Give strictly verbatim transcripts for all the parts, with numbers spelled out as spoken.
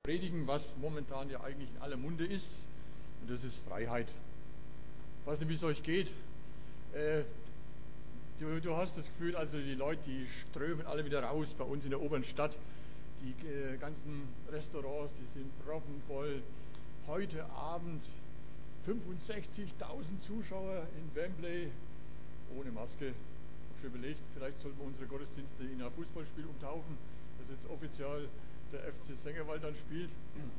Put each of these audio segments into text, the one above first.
predigen, was momentan ja eigentlich in aller Munde ist. Und das ist Freiheit. Ich weiß nicht, wie es euch geht. Äh, du, du hast das Gefühl, also die Leute, die strömen alle wieder raus bei uns in der oberen Stadt. Die äh, ganzen Restaurants, die sind proppenvoll. Heute Abend fünfundsechzigtausend Zuschauer in Wembley ohne Maske. Ich habe schon überlegt, vielleicht sollten wir unsere Gottesdienste in ein Fußballspiel umtaufen, das jetzt offiziell der F C Sengerwald dann spielt.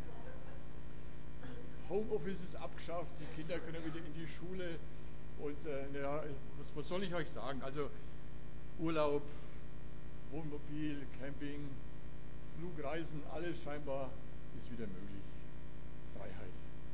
Homeoffice ist abgeschafft, die Kinder können wieder in die Schule und äh, ja, was, was soll ich euch sagen? Also Urlaub, Wohnmobil, Camping, Flugreisen, alles scheinbar ist wieder möglich. Freiheit.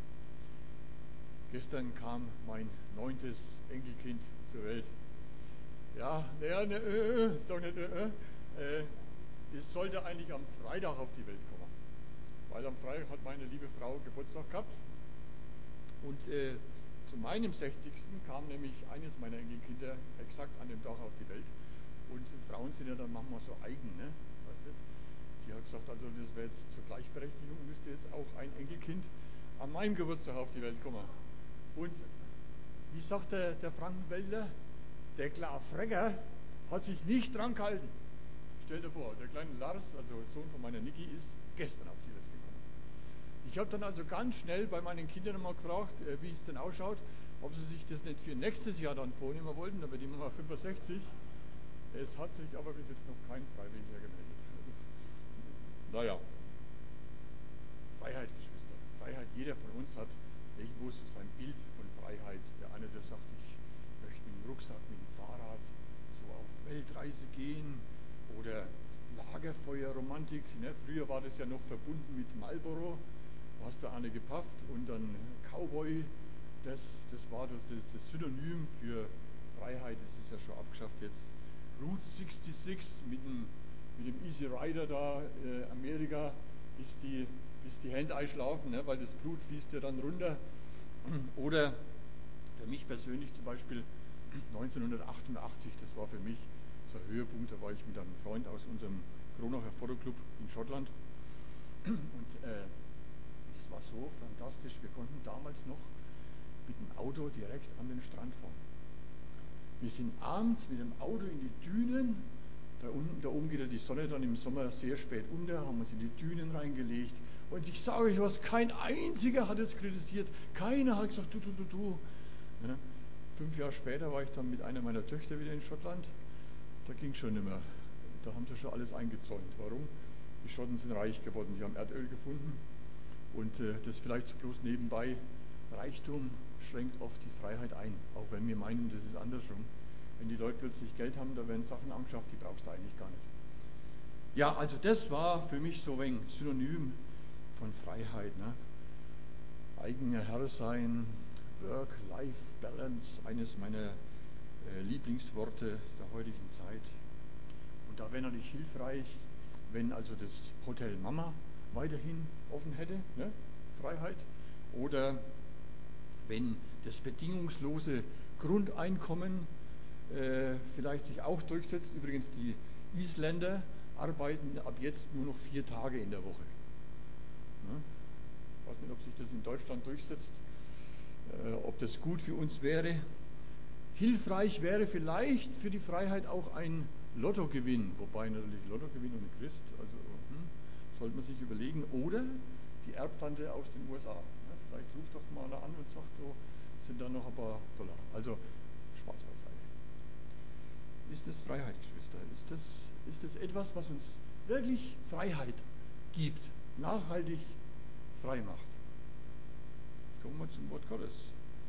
Gestern kam mein neuntes Enkelkind zur Welt. Ja, naja, ne, äh, sag nicht, äh, äh, es sollte eigentlich am Freitag auf die Welt kommen, weil am Freitag hat meine liebe Frau Geburtstag gehabt und äh, zu meinem sechzigsten kam nämlich eines meiner Enkelkinder exakt an dem Tag auf die Welt und Frauen sind ja dann manchmal so eigen, ne? Weißt du? Die hat gesagt, also das wäre jetzt zur Gleichberechtigung, müsste jetzt auch ein Enkelkind an meinem Geburtstag auf die Welt kommen. Und wie sagt der, der Frankenwälder, der Klarfregger hat sich nicht dran gehalten. Stell dir vor, der kleine Lars, also Sohn von meiner Niki, ist gestern auf die Welt gekommen. Ich habe dann also ganz schnell bei meinen Kindern mal gefragt, äh, wie es denn ausschaut, ob sie sich das nicht für nächstes Jahr dann vornehmen wollten, aber die Mama fünfundsechzig. Es hat sich aber bis jetzt noch kein Freiwilliger gemeldet. Naja, Freiheit, Geschwister, Freiheit. Jeder von uns hat irgendwo so sein Bild von Freiheit. Der eine, der sagt, ich möchte mit dem Rucksack, mit dem Fahrrad so auf Weltreise gehen oder Lagerfeuerromantik. Ne? Früher war das ja noch verbunden mit Marlboro. Da hast du eine gepafft und dann Cowboy. Das, das war das, das, das Synonym für Freiheit. Das ist ja schon abgeschafft jetzt. Route sechsundsechzig mit dem mit dem Easy Rider da, äh, Amerika, bis die, bis die Hände einschlafen, ne, weil das Blut fließt ja dann runter. Oder für mich persönlich zum Beispiel neunzehnhundertachtundachtzig, das war für mich so ein Höhepunkt, da war ich mit einem Freund aus unserem Kronacher Fotoclub in Schottland. Und äh, das war so fantastisch, wir konnten damals noch mit dem Auto direkt an den Strand fahren. Wir sind abends mit dem Auto in die Dünen. Da unten, da oben geht ja die Sonne dann im Sommer sehr spät unter, haben uns in die Dünen reingelegt. Und ich sage euch was, kein einziger hat es kritisiert. Keiner hat gesagt, du, du, du, du. Ja, fünf Jahre später war ich dann mit einer meiner Töchter wieder in Schottland. Da ging es schon nicht mehr. Da haben sie schon alles eingezäunt. Warum? Die Schotten sind reich geworden, die haben Erdöl gefunden. Und äh, das vielleicht so bloß nebenbei. Reichtum schränkt oft die Freiheit ein, auch wenn wir meinen, das ist andersrum. Wenn die Leute plötzlich Geld haben, da werden Sachen angeschafft, die brauchst du eigentlich gar nicht. Ja, also das war für mich so ein Synonym von Freiheit. Ne? Eigener Herr sein, Work-Life-Balance, eines meiner äh, Lieblingsworte der heutigen Zeit. Und da wäre natürlich hilfreich, wenn also das Hotel Mama weiterhin offen hätte, ne? Freiheit. Oder wenn das bedingungslose Grundeinkommen äh, vielleicht sich auch durchsetzt. Übrigens, die Isländer arbeiten ab jetzt nur noch vier Tage in der Woche. Ja? Ich weiß nicht, ob sich das in Deutschland durchsetzt, äh, ob das gut für uns wäre. Hilfreich wäre vielleicht für die Freiheit auch ein Lottogewinn, wobei natürlich Lottogewinn ohne Christ, also hm, sollte man sich überlegen. Oder die Erbtante aus den U S A. Ja, vielleicht ruft doch mal an und sagt, so sind da noch ein paar Dollar. Also Spaß beiseite. Ist das Freiheit, Geschwister? Ist das, ist das etwas, was uns wirklich Freiheit gibt, nachhaltig frei macht? Kommen wir zum Wort Gottes.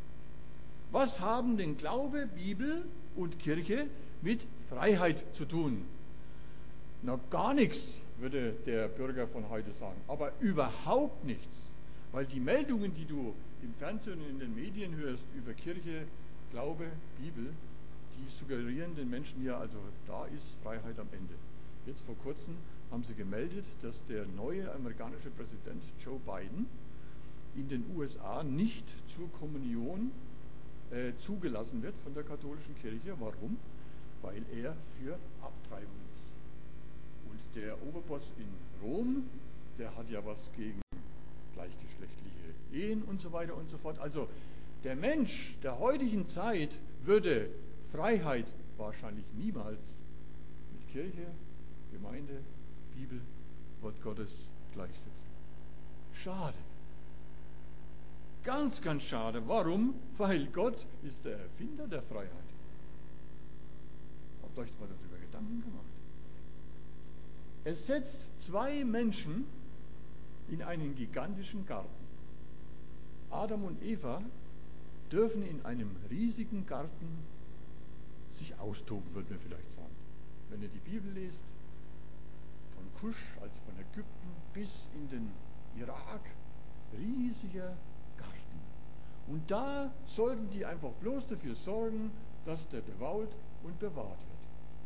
Was haben denn Glaube, Bibel und Kirche mit Freiheit zu tun? Na, gar nichts, würde der Bürger von heute sagen, aber überhaupt nichts, weil die Meldungen, die du im Fernsehen und in den Medien hörst über Kirche, Glaube, Bibel, die suggerieren den Menschen ja, also da ist Freiheit am Ende. Jetzt vor kurzem haben sie gemeldet, dass der neue amerikanische Präsident Joe Biden in den U S A nicht zur Kommunion äh, zugelassen wird von der katholischen Kirche. Warum? Weil er für Abtreibung ist. Und der Oberboss in Rom, der hat ja was gegen gleichgeschlechtliche Ehen und so weiter und so fort. Also der Mensch der heutigen Zeit würde Freiheit wahrscheinlich niemals mit Kirche, Gemeinde, Bibel, Wort Gottes gleichsetzen. Schade. Ganz, ganz schade. Warum? Weil Gott ist der Erfinder der Freiheit. Habt ihr euch mal darüber Gedanken gemacht? Es setzt zwei Menschen in einen gigantischen Garten. Adam und Eva dürfen in einem riesigen Garten sich austoben, würde man vielleicht sagen. Wenn ihr die Bibel lest, von Kusch, also von Ägypten bis in den Irak, riesiger Garten. Und da sollten die einfach bloß dafür sorgen, dass der bewaut und bewahrt wird.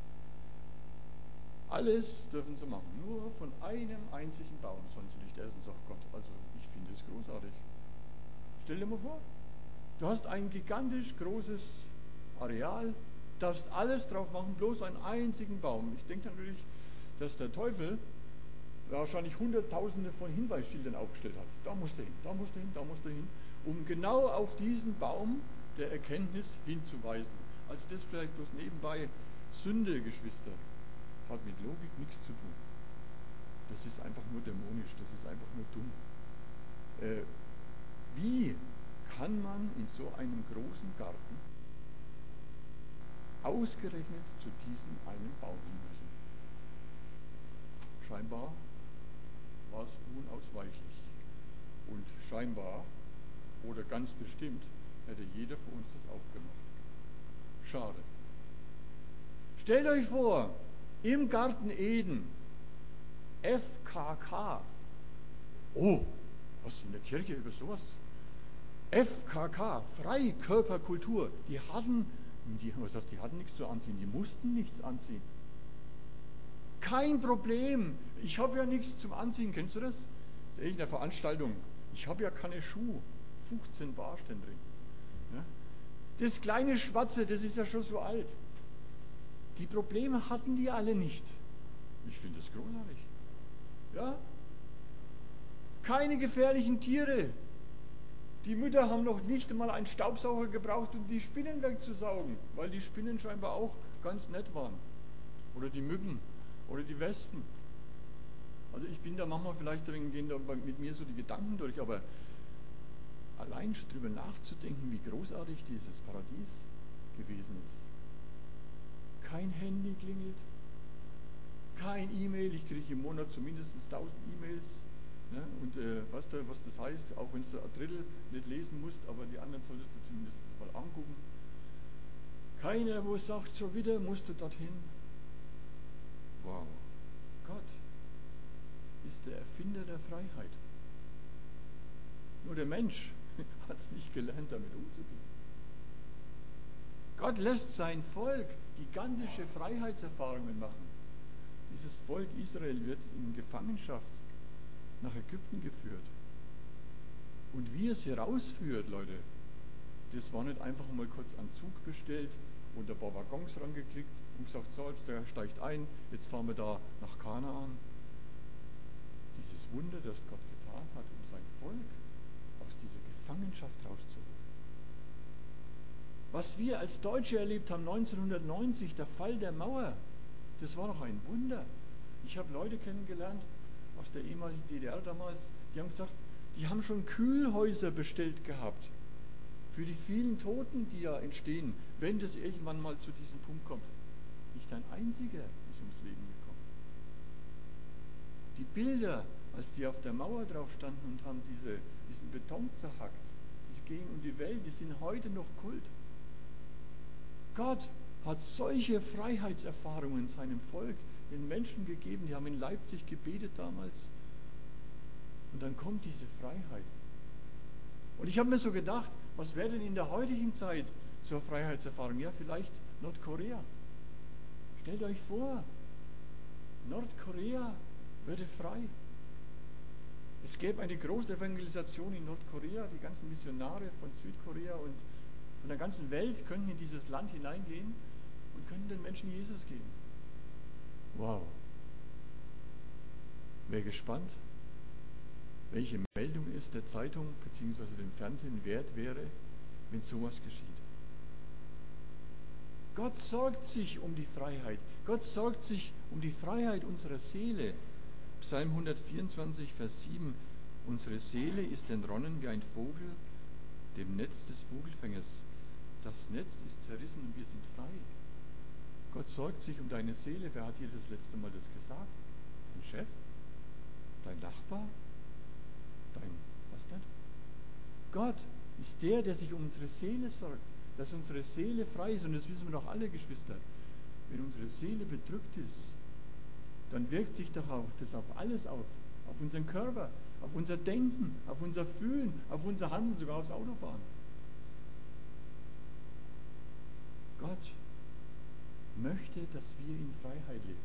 Alles dürfen sie machen, nur von einem einzigen Baum sollen sie nicht essen, sagt Gott. Also ich finde es großartig. Stell dir mal vor, du hast ein gigantisch großes Areal, darfst alles drauf machen, bloß einen einzigen Baum. Ich denke natürlich, dass der Teufel wahrscheinlich Hunderttausende von Hinweisschildern aufgestellt hat. Da musst du hin, da musst du hin, da musst du hin, um genau auf diesen Baum der Erkenntnis hinzuweisen. Also das vielleicht bloß nebenbei. Sünde, Geschwister, hat mit Logik nichts zu tun. Das ist einfach nur dämonisch, das ist einfach nur dumm. Äh, wie kann man in so einem großen Garten ausgerechnet zu diesem einen Baum hin müssen? Scheinbar war es unausweichlich. Und scheinbar oder ganz bestimmt hätte jeder von uns das auch gemacht. Schade. Stellt euch vor, im Garten Eden, F K K. Oh, was in der Kirche über sowas? F K K, Freikörperkultur. Die hatten, die, was heißt, die hatten nichts zu anziehen, die mussten nichts anziehen. Kein Problem. Ich habe ja nichts zum Anziehen. Kennst du das? Das ist echt eine Veranstaltung. Ich habe ja keine Schuhe. fünfzehn Bar stehen drin. Ja? Das kleine Schwarze, das ist ja schon so alt. Die Probleme hatten die alle nicht. Ich finde das großartig. Ja? Keine gefährlichen Tiere. Die Mütter haben noch nicht einmal einen Staubsauger gebraucht, um die Spinnen wegzusaugen, weil die Spinnen scheinbar auch ganz nett waren. Oder die Mücken oder die Wespen. Also ich bin da manchmal vielleicht, gehen da mit mir so die Gedanken durch, aber allein darüber nachzudenken, wie großartig dieses Paradies gewesen ist. Kein Handy klingelt, kein E-Mail, ich kriege im Monat zumindest tausend E-Mails. Ne? Und äh, weißt du, was das heißt, auch wenn du ein Drittel nicht lesen musst, aber die anderen solltest du zumindest mal angucken. Keiner, wo sagt, schon wieder musst du dorthin. Wow, Gott ist der Erfinder der Freiheit. Nur der Mensch hat es nicht gelernt, damit umzugehen. Gott lässt sein Volk gigantische Freiheitserfahrungen machen. Dieses Volk Israel wird in Gefangenschaft nach Ägypten geführt. Und wie es sie rausführt, Leute, das war nicht einfach mal kurz einen Zug bestellt und ein paar Waggons rangeklickt und gesagt, so, jetzt der steigt ein, jetzt fahren wir da nach Kanaan. Dieses Wunder, das Gott getan hat, um sein Volk aus dieser Gefangenschaft rauszuholen. Was wir als Deutsche erlebt haben, neunzehnhundertneunzig, der Fall der Mauer, das war doch ein Wunder. Ich habe Leute kennengelernt aus der ehemaligen D D R damals, die haben gesagt, die haben schon Kühlhäuser bestellt gehabt für die vielen Toten, die ja entstehen, wenn das irgendwann mal zu diesem Punkt kommt. Nicht ein einziger ist ums Leben gekommen. Die Bilder, als die auf der Mauer drauf standen und haben diese, diesen Beton zerhackt, die gehen um die Welt, die sind heute noch Kult. Gott hat solche Freiheitserfahrungen seinem Volk, den Menschen gegeben, die haben in Leipzig gebetet damals. Und dann kommt diese Freiheit. Und ich habe mir so gedacht, was wäre denn in der heutigen Zeit zur Freiheitserfahrung? Ja, vielleicht Nordkorea. Stellt euch vor, Nordkorea würde frei. Es gäbe eine große Evangelisation in Nordkorea, die ganzen Missionare von Südkorea und von der ganzen Welt könnten in dieses Land hineingehen und könnten den Menschen Jesus geben. Wow. Wer gespannt, welche Meldung es der Zeitung bzw. dem Fernsehen wert wäre, wenn sowas geschieht. Gott sorgt sich um die Freiheit. Gott sorgt sich um die Freiheit unserer Seele. Psalm hundertvierundzwanzig, Vers sieben. Unsere Seele ist entronnen wie ein Vogel dem Netz des Vogelfängers. Das Netz ist zerrissen und wir sind frei. Gott sorgt sich um deine Seele. Wer hat dir das letzte Mal das gesagt? Dein Chef? Dein Nachbar? Dein, was denn? Gott ist der, der sich um unsere Seele sorgt, dass unsere Seele frei ist. Und das wissen wir doch alle, Geschwister. Wenn unsere Seele bedrückt ist, dann wirkt sich doch auch das auf alles auf. Auf unseren Körper, auf unser Denken, auf unser Fühlen, auf unser Handeln, sogar aufs Autofahren. Gott möchte, dass wir in Freiheit leben.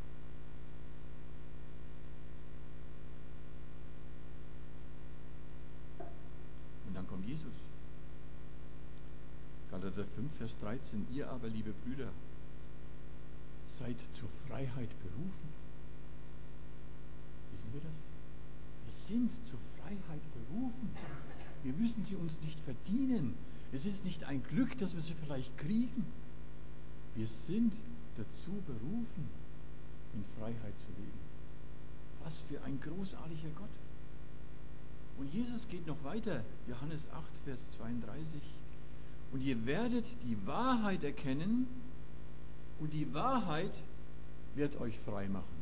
Und dann kommt Jesus. Galater fünf, Vers dreizehn. Ihr aber, liebe Brüder, seid zur Freiheit berufen. Wissen wir das? Wir sind zur Freiheit berufen. Wir müssen sie uns nicht verdienen. Es ist nicht ein Glück, dass wir sie vielleicht kriegen. Wir sind dazu berufen, in Freiheit zu leben. Was für ein großartiger Gott. Und Jesus geht noch weiter. Johannes acht, Vers zweiunddreißig. Und ihr werdet die Wahrheit erkennen und die Wahrheit wird euch frei machen.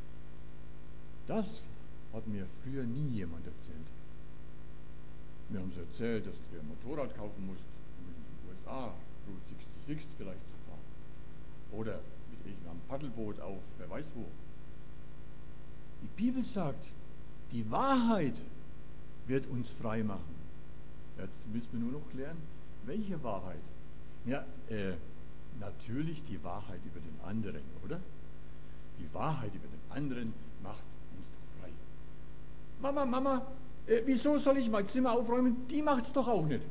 Das hat mir früher nie jemand erzählt. Mir haben sie erzählt, dass du dir ein Motorrad kaufen musst, um in den U S A Route sechsundsechzig vielleicht zu fahren. Oder mit irgendeinem Paddelboot auf, wer weiß wo. Die Bibel sagt, die Wahrheit wird uns frei machen. Jetzt müssen wir nur noch klären, welche Wahrheit? Ja, äh, natürlich die Wahrheit über den anderen, oder? Die Wahrheit über den anderen macht uns doch frei. Mama, Mama, äh, wieso soll ich mein Zimmer aufräumen? Die macht es doch auch nicht.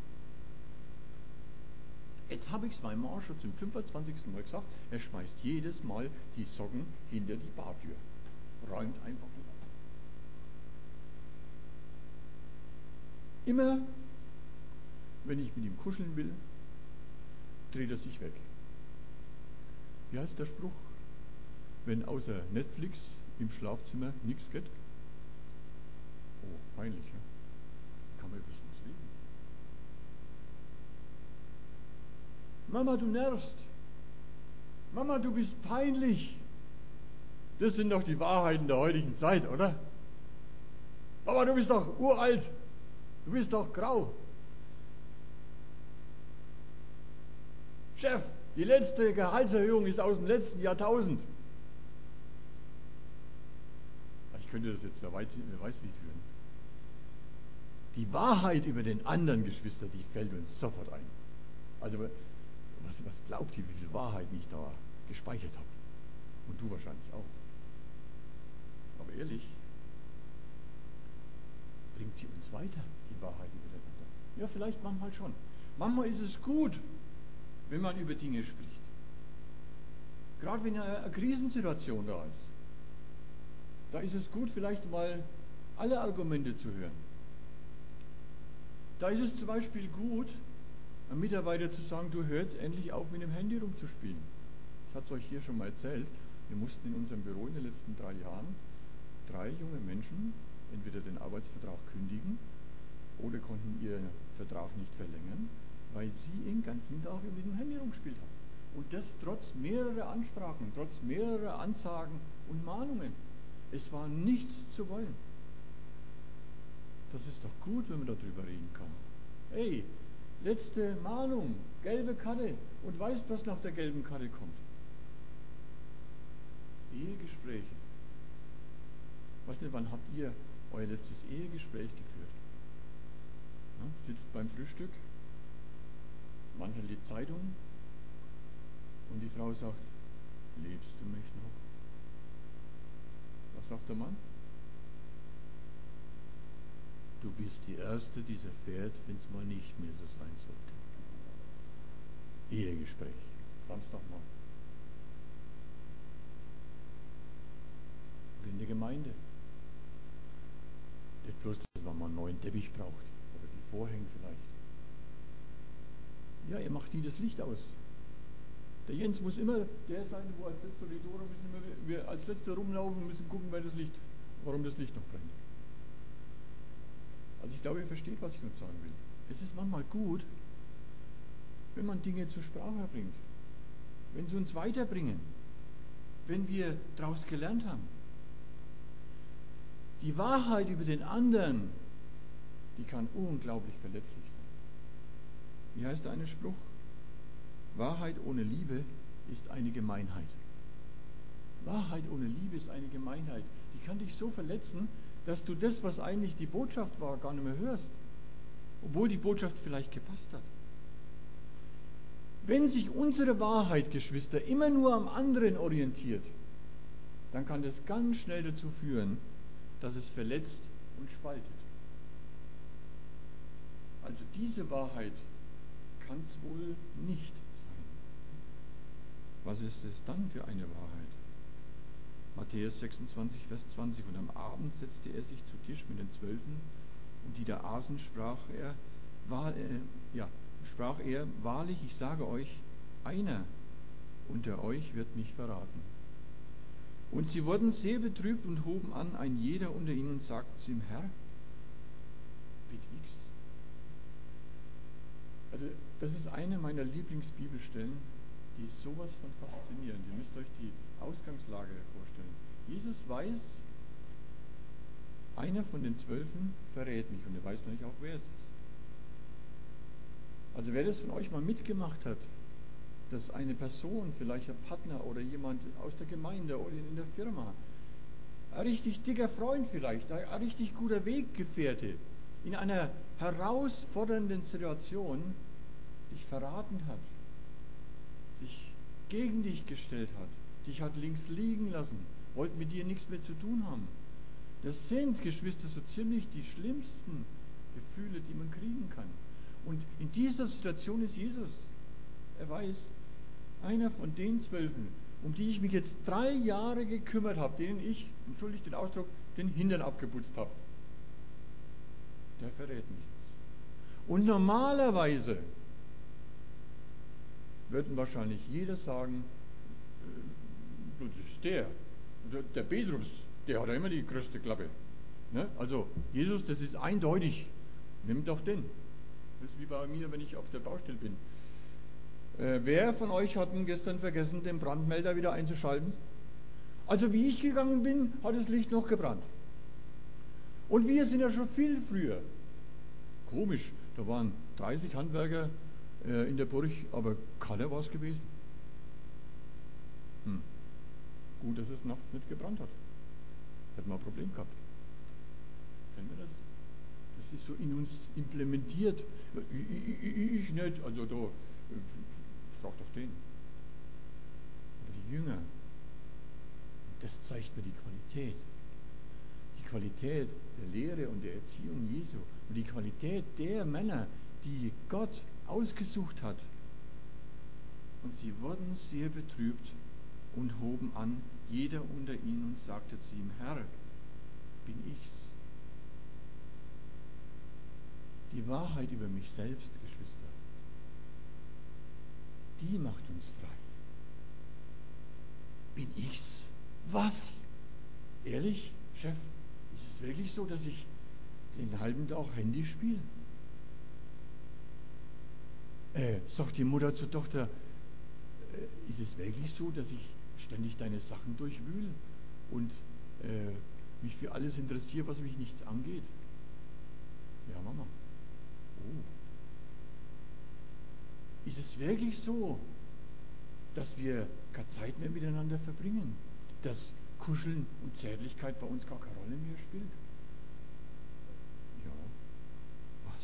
Jetzt habe ich es meinem Mann schon zum fünfundzwanzigsten Mal gesagt, er schmeißt jedes Mal die Socken hinter die Bartür. Räumt einfach nicht auf. Immer, wenn ich mit ihm kuscheln will, dreht er sich weg. Wie heißt der Spruch? Wenn außer Netflix im Schlafzimmer nichts geht? Oh, peinlich, ja? Wie kann man über sowas reden? Mama, du nervst. Mama, du bist peinlich. Das sind doch die Wahrheiten der heutigen Zeit, oder? Mama, du bist doch uralt. Du bist doch grau. Chef, die letzte Gehaltserhöhung ist aus dem letzten Jahrtausend. Ich könnte das jetzt wer weiß, wer weiß wie führen. Die Wahrheit über den anderen, Geschwister, die fällt uns sofort ein. Also, was, was glaubt ihr, wie viel Wahrheit ich da gespeichert habe? Und du wahrscheinlich auch. Aber ehrlich, bringt sie uns weiter, die Wahrheit über den anderen? Ja, vielleicht manchmal schon. Manchmal ist es gut, wenn man über Dinge spricht. Gerade wenn eine Krisensituation da ist. Da ist es gut, vielleicht mal alle Argumente zu hören. Da ist es zum Beispiel gut, einem Mitarbeiter zu sagen, du hörst endlich auf, mit dem Handy rumzuspielen. Ich hatte es euch hier schon mal erzählt. Wir mussten in unserem Büro in den letzten drei Jahren drei junge Menschen entweder den Arbeitsvertrag kündigen oder konnten ihren Vertrag nicht verlängern, weil sie den ganzen Tag mit dem Handy rumgespielt haben. Und das trotz mehrerer Ansprachen, trotz mehrerer Ansagen und Mahnungen. Es war nichts zu wollen. Das ist doch gut, wenn man darüber reden kann. Hey, letzte Mahnung, gelbe Karte. Und weißt, was nach der gelben Karte kommt? Ehegespräche. Weißt du, wann habt ihr euer letztes Ehegespräch geführt? Ja, sitzt beim Frühstück, man hält die Zeitung und die Frau sagt, liebst du mich noch? Was sagt der Mann? Du bist die Erste, die es erfährt, wenn es mal nicht mehr so sein sollte. Ehegespräch, Samstagmorgen. Oder in der Gemeinde. Nicht bloß, dass man mal einen neuen Teppich braucht oder die Vorhänge vielleicht. Ja, er macht nie das Licht aus. Der Jens muss immer der sein, wo als letzter, die Dora müssen immer wir als letzter rumlaufen und müssen gucken, wer das Licht, warum das Licht noch brennt. Also ich glaube, ihr versteht, was ich uns sagen will. Es ist manchmal gut, wenn man Dinge zur Sprache bringt, wenn sie uns weiterbringen, wenn wir daraus gelernt haben. Die Wahrheit über den anderen, die kann unglaublich verletzlich sein. Wie heißt der eine Spruch? Wahrheit ohne Liebe ist eine Gemeinheit. Wahrheit ohne Liebe ist eine Gemeinheit. Die kann dich so verletzen, dass du das, was eigentlich die Botschaft war, gar nicht mehr hörst. Obwohl die Botschaft vielleicht gepasst hat. Wenn sich unsere Wahrheit, Geschwister, immer nur am anderen orientiert, dann kann das ganz schnell dazu führen, dass es verletzt und spaltet. Also diese Wahrheit kann es wohl nicht sein. Was ist es dann für eine Wahrheit? Matthäus sechsundzwanzig, Vers zwanzig. Und am Abend setzte er sich zu Tisch mit den Zwölfen, und die da aßen, sprach er, war, äh, ja, sprach er, wahrlich, ich sage euch, einer unter euch wird mich verraten. Und sie wurden sehr betrübt und hoben an, ein jeder unter ihnen, und sagten zu ihm, Herr, bin ich's? Also das ist eine meiner Lieblingsbibelstellen, die ist sowas von faszinierend. Ihr müsst euch die Ausgangslage vorstellen. Jesus weiß, einer von den Zwölfen verrät mich, und er weiß natürlich auch, wer es ist. Also wer das von euch mal mitgemacht hat, dass eine Person, vielleicht ein Partner oder jemand aus der Gemeinde oder in der Firma, ein richtig dicker Freund vielleicht, ein richtig guter Weggefährte, in einer herausfordernden Situation dich verraten hat, sich gegen dich gestellt hat, dich hat links liegen lassen, wollte mit dir nichts mehr zu tun haben. Das sind, Geschwister, so ziemlich die schlimmsten Gefühle, die man kriegen kann. Und in dieser Situation ist Jesus. Er weiß, einer von den Zwölfen, um die ich mich jetzt drei Jahre gekümmert habe, denen ich, entschuldigt den Ausdruck, den Hintern abgeputzt habe, der verrät mich jetzt. Und normalerweise würden wahrscheinlich jeder sagen, äh, das ist der, der, der Petrus, der hat ja immer die größte Klappe. Ne? Also Jesus, das ist eindeutig, nimm doch den. Das ist wie bei mir, wenn ich auf der Baustelle bin. Äh, wer von euch hat denn gestern vergessen, den Brandmelder wieder einzuschalten? Also wie ich gegangen bin, hat das Licht noch gebrannt. Und wir sind ja schon viel früher. Komisch, da waren dreißig Handwerker äh, in der Burg, aber keiner war es gewesen. Hm. Gut, dass es nachts nicht gebrannt hat. Hätten wir ein Problem gehabt. Kennen wir das? Das ist so in uns implementiert. Ich, ich, ich nicht, also da, frag doch den. Aber die Jünger, das zeigt mir die Qualität. Die Qualität der Lehre und der Erziehung Jesu und die Qualität der Männer, die Gott ausgesucht hat. Und sie wurden sehr betrübt und hoben an, jeder unter ihnen, und sagte zu ihm, Herr, bin ich's? Die Wahrheit über mich selbst, Geschwister, die macht uns frei. Bin ich's? Was? Ehrlich, Chef, ist es wirklich so, dass ich den halben Tag Handy spiele? Äh, sagt die Mutter zur Tochter, äh, ist es wirklich so, dass ich ständig deine Sachen durchwühle und äh, mich für alles interessiere, was mich nichts angeht? Ja, Mama. Oh. Ist es wirklich so, dass wir keine Zeit mehr miteinander verbringen? Dass Kuscheln und Zärtlichkeit bei uns gar keine Rolle mehr spielt? Ja. Was?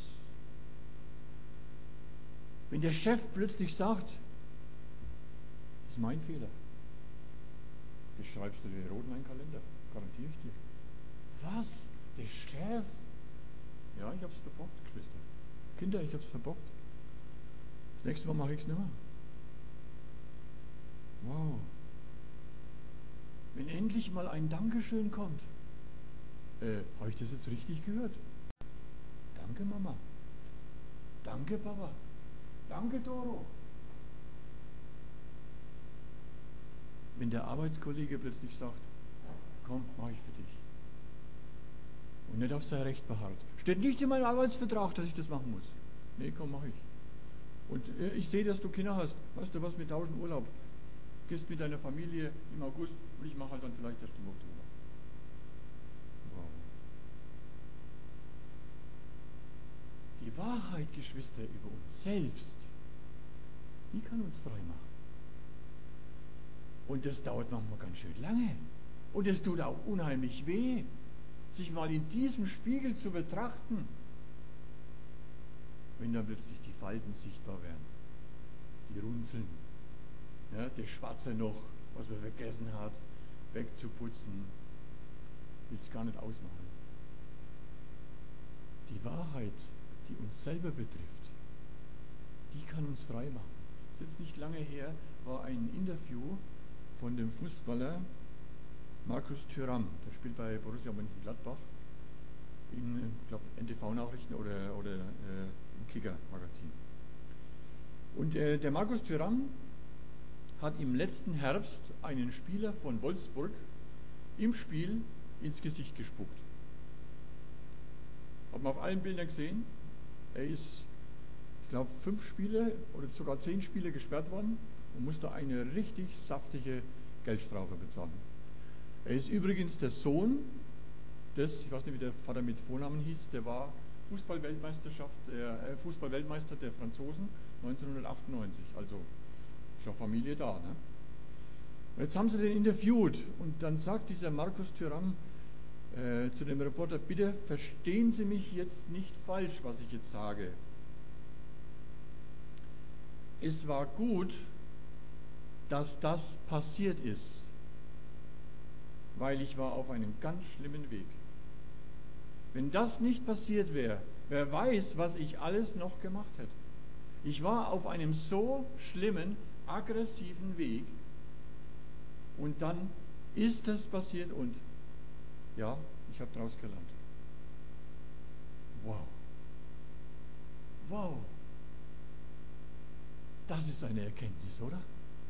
Wenn der Chef plötzlich sagt, das ist mein Fehler, das schreibst du dir rot in meinen Kalender, garantiere ich dir. Was? Der Chef? Ja, ich hab's verbockt, Geschwister. Kinder, ich hab's verbockt. Das nächste Mal mache ich es nicht mehr. Wow. Wenn endlich mal ein Dankeschön kommt, Äh, habe ich das jetzt richtig gehört? Danke, Mama. Danke, Papa. Danke, Doro. Wenn der Arbeitskollege plötzlich sagt, komm, mach ich für dich. Und nicht auf sein Recht beharrt. Steht nicht in meinem Arbeitsvertrag, dass ich das machen muss. Nee, komm, mach ich. Und äh, ich sehe, dass du Kinder hast. Weißt du was, wir tauschen Urlaub. Gehst mit deiner Familie im August und ich mache halt dann vielleicht erst im Oktober. Wow. Die Wahrheit, Geschwister, über uns selbst, die kann uns frei machen. Und das dauert manchmal ganz schön lange. Und es tut auch unheimlich weh, sich mal in diesem Spiegel zu betrachten, wenn dann plötzlich die Falten sichtbar werden, die Runzeln, ja, das Schwarze noch, was man vergessen hat, wegzuputzen, will es gar nicht ausmalen. Die Wahrheit, die uns selber betrifft, die kann uns frei machen. Das ist jetzt nicht lange her, war ein Interview von dem Fußballer Markus Thuram, der spielt bei Borussia Mönchengladbach in, ich glaube, N T V-Nachrichten oder, oder äh, im Kicker-Magazin. Und äh, der Markus Thuram hat im letzten Herbst einen Spieler von Wolfsburg im Spiel ins Gesicht gespuckt. Hat man auf allen Bildern gesehen. Er ist, ich glaube, fünf Spiele oder sogar zehn Spiele gesperrt worden und musste eine richtig saftige Geldstrafe bezahlen. Er ist übrigens der Sohn des, ich weiß nicht, wie der Vater mit Vornamen hieß, der war Fußballweltmeisterschaft, der äh, Fußballweltmeister der Franzosen neunzehnhundertachtundneunzig, also schon Familie da. Ne? Und jetzt haben sie den interviewt und dann sagt dieser Markus Thuram äh, zu dem Reporter, bitte verstehen Sie mich jetzt nicht falsch, was ich jetzt sage. Es war gut, dass das passiert ist, weil ich war auf einem ganz schlimmen Weg. Wenn das nicht passiert wäre, wer weiß, was ich alles noch gemacht hätte. Ich war auf einem so schlimmen, aggressiven Weg und dann ist das passiert und ja, ich habe daraus gelernt. Wow. Wow. Das ist eine Erkenntnis, oder?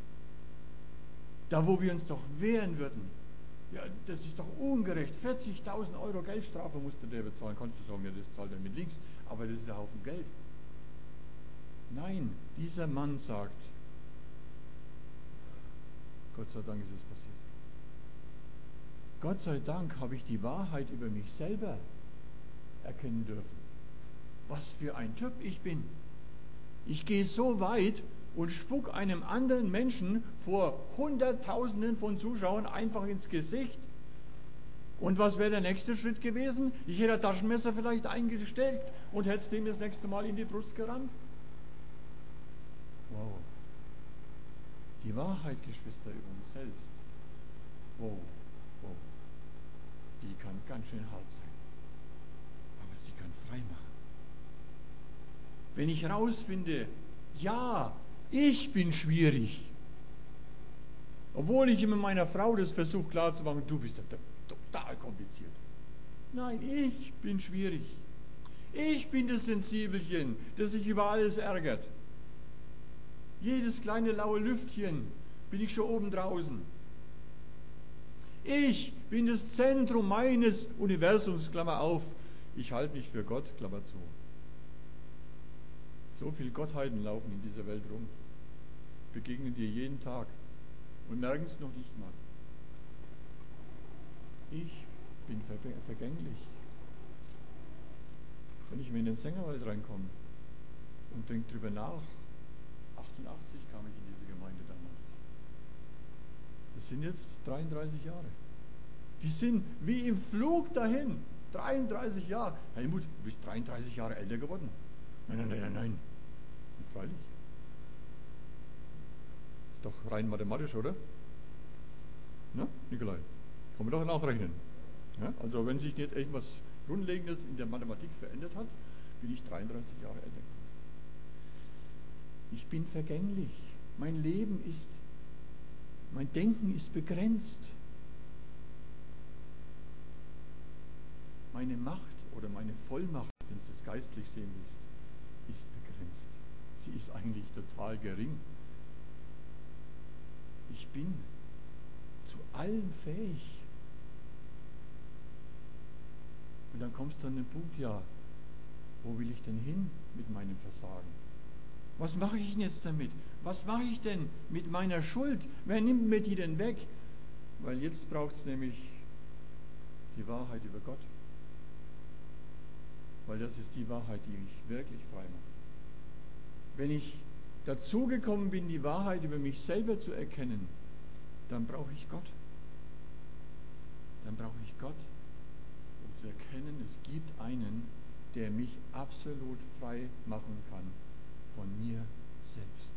Da, wo wir uns doch wehren würden. Ja, das ist doch ungerecht. vierzigtausend Euro Geldstrafe musste der bezahlen. Kannst du sagen, ja, das zahlt er mit links. Aber das ist ein Haufen Geld. Nein, dieser Mann sagt, Gott sei Dank ist es passiert. Gott sei Dank habe ich die Wahrheit über mich selber erkennen dürfen. Was für ein Typ ich bin. Ich gehe so weit und spuck einem anderen Menschen vor Hunderttausenden von Zuschauern einfach ins Gesicht. Und was wäre der nächste Schritt gewesen? Ich hätte ein Taschenmesser vielleicht eingesteckt und hätte es dem das nächste Mal in die Brust gerammt. Wow. Die Wahrheit, Geschwister, über uns selbst. Wow, wow. Die kann ganz schön hart sein. Aber sie kann frei machen. Wenn ich rausfinde, ja, ich bin schwierig. Obwohl ich immer meiner Frau das versuche klarzumachen, du bist total kompliziert. Nein, ich bin schwierig. Ich bin das Sensibelchen, das sich über alles ärgert. Jedes kleine laue Lüftchen bin ich schon oben draußen. Ich bin das Zentrum meines Universums, Klammer auf. Ich halte mich für Gott, Klammer zu. So viele Gottheiten laufen in dieser Welt rum, begegnen dir jeden Tag und merken es noch nicht mal. Ich bin vergänglich. Wenn ich mir in den Sängerwald reinkomme und denke drüber nach, achtundachtzig kam ich in diese Gemeinde damals. Das sind jetzt dreiunddreißig Jahre. Die sind wie im Flug dahin. dreiunddreißig Jahre. Helmut, du bist dreiunddreißig Jahre älter geworden. Nein, nein, nein, nein, nein. Und freilich. Ist doch rein mathematisch, oder? Na, Nikolai? Kann man doch nachrechnen. Ja? Also wenn sich nicht irgendwas Grundlegendes in der Mathematik verändert hat, bin ich dreiunddreißig Jahre älter geworden. Ich bin vergänglich. Mein Leben ist, mein Denken ist begrenzt. Meine Macht oder meine Vollmacht, wenn du es geistlich sehen willst, ist begrenzt. Sie ist eigentlich total gering. Ich bin zu allem fähig. Und dann kommst du an den Punkt, ja, wo will ich denn hin mit meinem Versagen? Was mache ich denn jetzt damit? Was mache ich denn mit meiner Schuld? Wer nimmt mir die denn weg? Weil jetzt braucht es nämlich die Wahrheit über Gott. Weil das ist die Wahrheit, die mich wirklich frei macht. Wenn ich dazugekommen bin, die Wahrheit über mich selber zu erkennen, dann brauche ich Gott. Dann brauche ich Gott, um zu erkennen, es gibt einen, der mich absolut frei machen kann von mir selbst.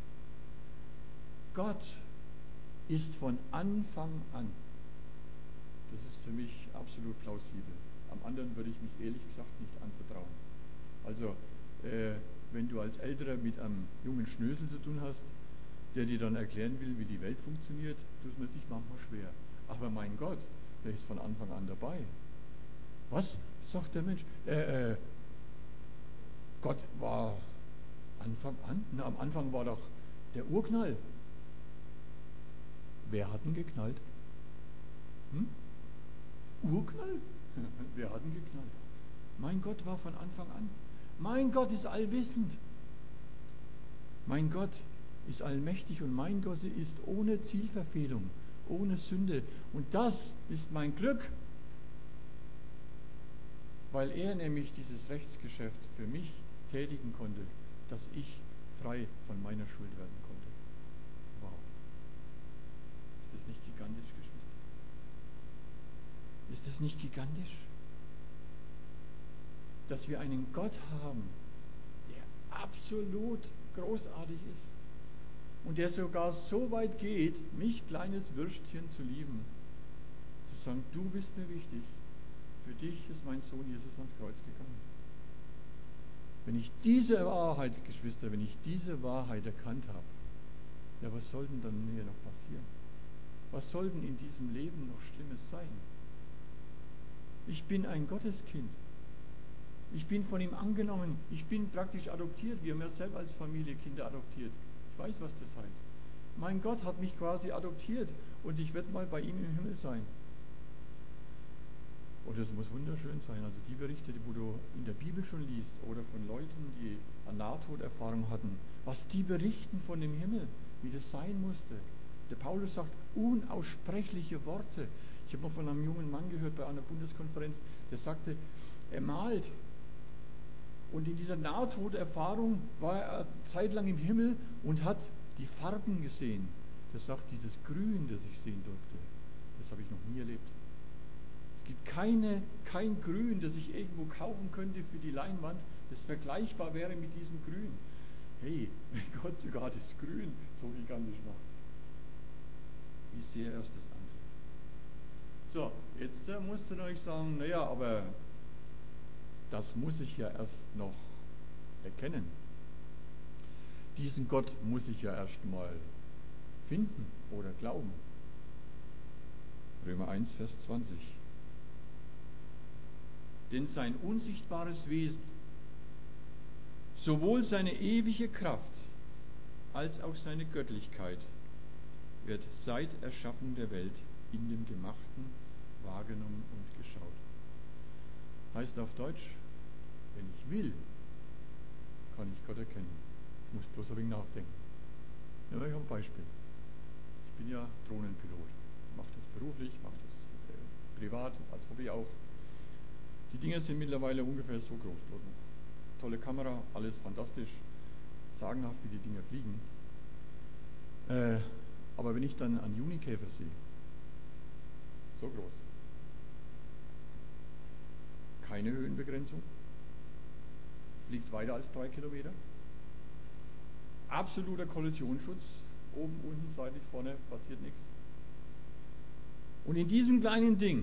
Gott ist von Anfang an, das ist für mich absolut plausibel. Am anderen würde ich mich ehrlich gesagt nicht anvertrauen. Also, äh, wenn du als Älterer mit einem jungen Schnösel zu tun hast, der dir dann erklären will, wie die Welt funktioniert, tut man sich manchmal schwer. Aber mein Gott, der ist von Anfang an dabei. Was? Sagt der Mensch. Äh, äh, Gott war Anfang an? Na, am Anfang war doch der Urknall. Wer hat ihn geknallt? Hm? Urknall? Wer hat ihn geknallt? Mein Gott war von Anfang an. Mein Gott ist allwissend. Mein Gott ist allmächtig und mein Gott ist ohne Zielverfehlung, ohne Sünde. Und das ist mein Glück, weil er nämlich dieses Rechtsgeschäft für mich tätigen konnte, dass ich frei von meiner Schuld werden konnte. Wow. Ist das nicht gigantisch, Geschwister? Ist das nicht gigantisch? Dass wir einen Gott haben, der absolut großartig ist und der sogar so weit geht, mich, kleines Würstchen, zu lieben, zu sagen, du bist mir wichtig, für dich ist mein Sohn Jesus ans Kreuz gegangen. Wenn ich diese Wahrheit, Geschwister, wenn ich diese Wahrheit erkannt habe, ja, was soll denn dann hier noch passieren? Was soll denn in diesem Leben noch Schlimmes sein? Ich bin ein Gotteskind. Ich bin von ihm angenommen. Ich bin praktisch adoptiert. Wir haben ja selber als Familie Kinder adoptiert. Ich weiß, was das heißt. Mein Gott hat mich quasi adoptiert und ich werde mal bei ihm im Himmel sein. Und das muss wunderschön sein. Also die Berichte, die wo du in der Bibel schon liest oder von Leuten, die eine Nahtoderfahrung hatten, was die berichten von dem Himmel, wie das sein musste. Der Paulus sagt unaussprechliche Worte. Ich habe mal von einem jungen Mann gehört bei einer Bundeskonferenz, der sagte, er malt. Und in dieser Nahtoderfahrung war er zeitlang im Himmel und hat die Farben gesehen. Das sagt dieses Grün, das ich sehen durfte. Das habe ich noch nie erlebt. Es gibt keine, kein Grün, das ich irgendwo kaufen könnte für die Leinwand, das vergleichbar wäre mit diesem Grün. Hey, wenn Gott sogar das Grün so gigantisch macht, wie sehr erst das andere. So, jetzt äh, musst du euch sagen, naja, aber das muss ich ja erst noch erkennen. Diesen Gott muss ich ja erst mal finden oder glauben. Römer eins, Vers zwanzig. Denn sein unsichtbares Wesen, sowohl seine ewige Kraft als auch seine Göttlichkeit, wird seit Erschaffung der Welt in dem Gemachten wahrgenommen und geschaut. Heißt auf Deutsch, wenn ich will, kann ich Gott erkennen. Ich muss bloß ein wenig nachdenken. Nehmen wir ein Beispiel. Ich bin ja Drohnenpilot. Mache das beruflich, mache das äh, privat, als Hobby auch. Die Dinger sind mittlerweile ungefähr so groß bloß noch. Tolle Kamera, alles fantastisch. Sagenhaft, wie die Dinger fliegen. Äh, aber wenn ich dann einen Junikäfer sehe, so groß, keine Höhenbegrenzung, fliegt weiter als drei Kilometer, absoluter Kollisionsschutz, oben, unten, seitlich, vorne, passiert nichts. Und in diesem kleinen Ding,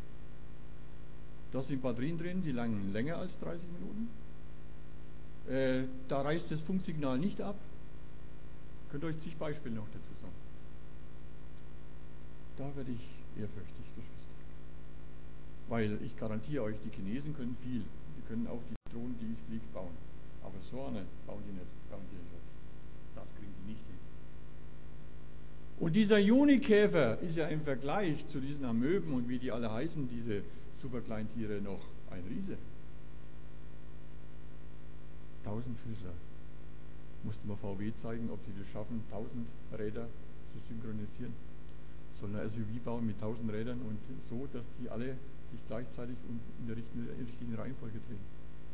da sind Batterien drin, die langen länger als dreißig Minuten. Äh, da reißt das Funksignal nicht ab. Könnt ihr euch zig Beispiele noch dazu sagen. Da werde ich ehrfürchtig, Geschwister. Weil ich garantiere euch, die Chinesen können viel. Die können auch die Drohnen, die ich fliege, bauen. Aber so eine bauen die nicht, garantiere ich euch. Das kriegen die nicht hin. Und dieser Junikäfer ist ja im Vergleich zu diesen Amöben und wie die alle heißen, diese Superkleintiere, noch ein Riese. Tausendfüßler. Musste mal V W zeigen, ob die das schaffen, tausend Räder zu synchronisieren. Sollen ein S U V bauen mit tausend Rädern und so, dass die alle sich gleichzeitig und in der richtigen, in der richtigen Reihenfolge drehen.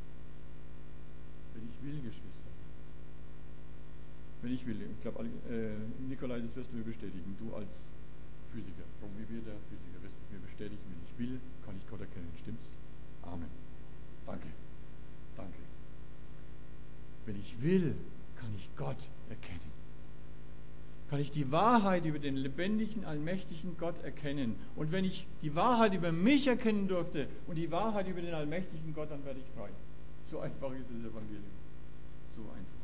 Wenn ich will, Geschwister. Wenn ich will. Ich glaube, äh, Nikolai, das wirst du mir bestätigen. Du als Physiker, promovierter Physiker, wirst es mir bestätigen. Wenn ich will, kann ich Gott erkennen. Stimmt's? Amen. Danke. Danke. Wenn ich will, kann ich Gott erkennen. Kann ich die Wahrheit über den lebendigen, allmächtigen Gott erkennen. Und wenn ich die Wahrheit über mich erkennen durfte und die Wahrheit über den allmächtigen Gott, dann werde ich frei. So einfach ist das Evangelium. So einfach.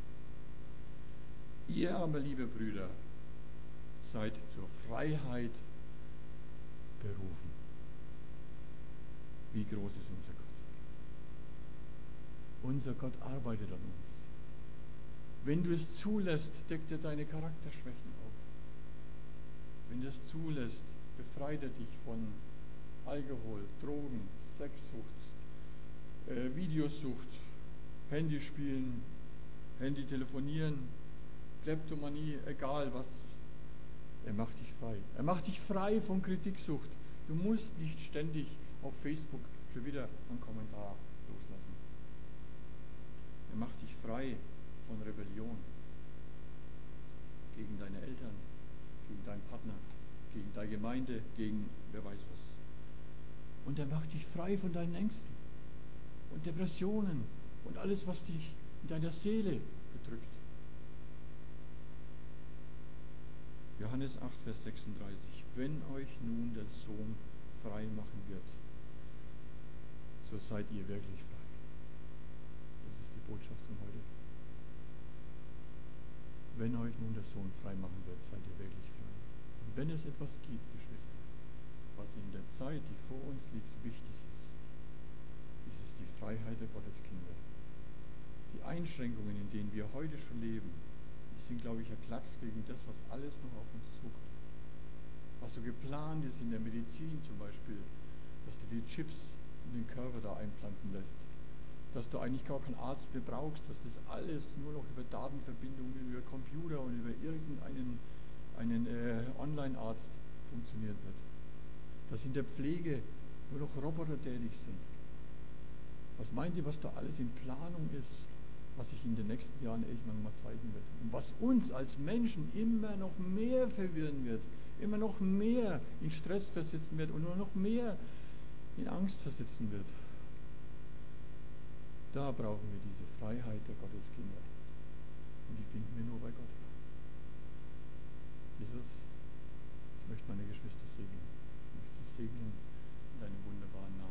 Ihr aber, liebe Brüder, seid zur Freiheit berufen. Wie groß ist unser Gott? Unser Gott arbeitet an uns. Wenn du es zulässt, deckt er deine Charakterschwächen auf. Wenn du es zulässt, befreit er dich von Alkohol, Drogen, Sexsucht, äh, Videosucht, Handyspielen, Handytelefonieren, Kleptomanie, egal was. Er macht dich frei. Er macht dich frei von Kritiksucht. Du musst nicht ständig auf Facebook schon wieder einen Kommentar loslassen. Er macht dich frei von Rebellion gegen deine Eltern, gegen deinen Partner, gegen deine Gemeinde, gegen wer weiß was. Und er macht dich frei von deinen Ängsten und Depressionen und alles, was dich in deiner Seele bedrückt. Johannes acht, Vers sechsunddreißig. Wenn euch nun der Sohn frei machen wird, so seid ihr wirklich frei. Das ist die Botschaft von heute. Wenn euch nun der Sohn frei machen wird, seid ihr wirklich frei. Und wenn es etwas gibt, Geschwister, was in der Zeit, die vor uns liegt, wichtig ist, ist es die Freiheit der Gotteskinder. Die Einschränkungen, in denen wir heute schon leben, die sind, glaube ich, ein Klacks gegen das, was alles noch auf uns zukommt. Was so geplant ist in der Medizin zum Beispiel, dass du die Chips in den Körper da einpflanzen lässt, dass du eigentlich gar keinen Arzt mehr brauchst, dass das alles nur noch über Datenverbindungen, über Computer und über irgendeinen einen, äh, Online-Arzt funktionieren wird. Dass in der Pflege nur noch Roboter tätig sind. Was meint ihr, was da alles in Planung ist, was sich in den nächsten Jahren irgendwann mal zeigen wird? Und was uns als Menschen immer noch mehr verwirren wird, immer noch mehr in Stress versetzen wird und nur noch mehr in Angst versetzen wird. Da brauchen wir diese Freiheit der Gotteskinder. Und die finden wir nur bei Gott. Jesus, ich möchte meine Geschwister segnen. Ich möchte sie segnen in deinem wunderbaren Namen.